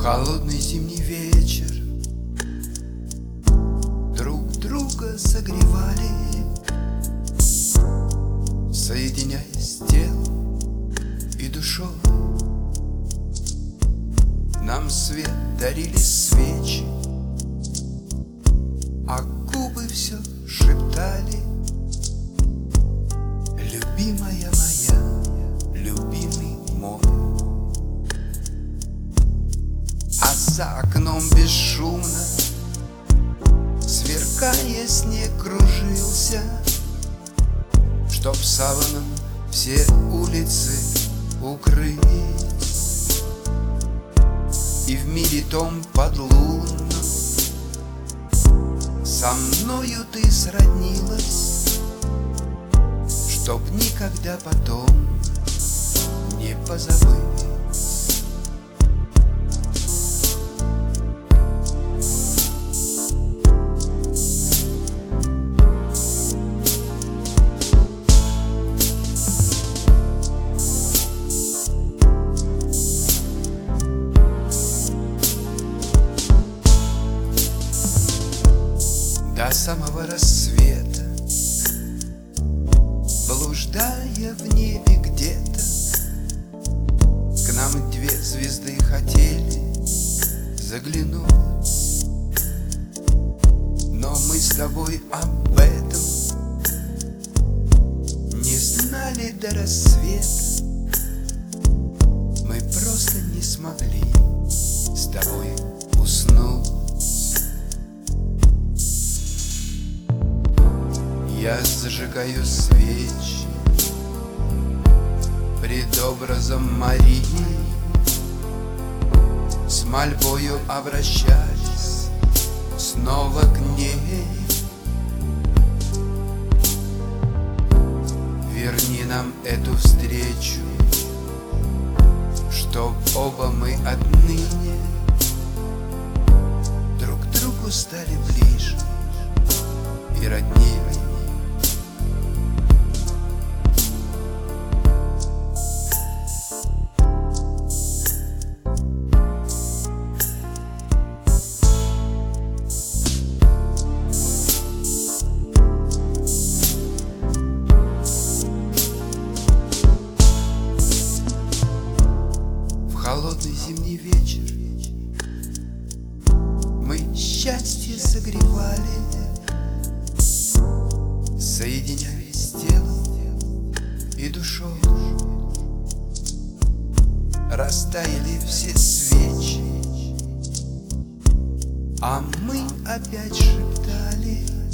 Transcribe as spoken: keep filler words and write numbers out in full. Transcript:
Холодный зимний вечер друг друга согревали, соединяясь телом и душой. Нам свет дарили свечи, а губы все шептали: любимая моя, любимый мой. А за окном бесшумно, сверкая, снег кружился, чтоб саваном все улицы укрыть. И в мире том подлунном со мною ты сроднилась, чтоб никогда потом не позабыть. До самого рассвета, блуждая в небе где-то, к нам две звезды хотели заглянуть. Но мы с тобой об этом не знали до рассвета. Мы просто не смогли с тобой уснуть. Я зажигаю свечи пред образом Марии, с мольбою обращаясь снова к ней. Верни нам эту встречу, чтоб оба мы отныне друг к другу стали ближе и роднее. Холодный зимний вечер мы счастье согревали, соединяясь телом и душой. Растаяли все свечи, а мы опять шептали: